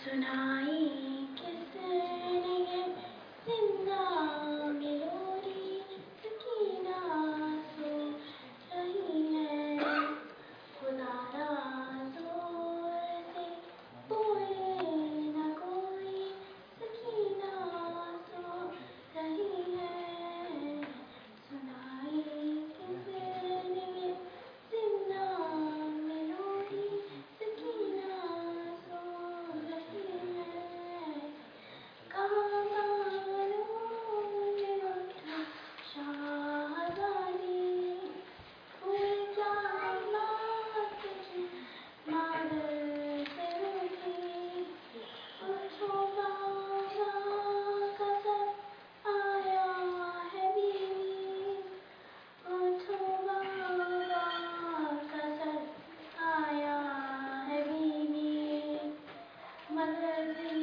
सुनाई किसने ये जिंदा मेलोडी, सकीना सो रही है। खुदा ना जोर से बोले न कोई, सकीना सो रही है। सुनाई किसने ये जिंदा मेलोडी, सकीना सो रही है। कहाँ बालों में उठा शाहज़ादी, हुई क्या बात की मादर से रूठी। उठो बाबा का सर आया है बीवी, उठो बाबा का सर आया है बीवी। मदर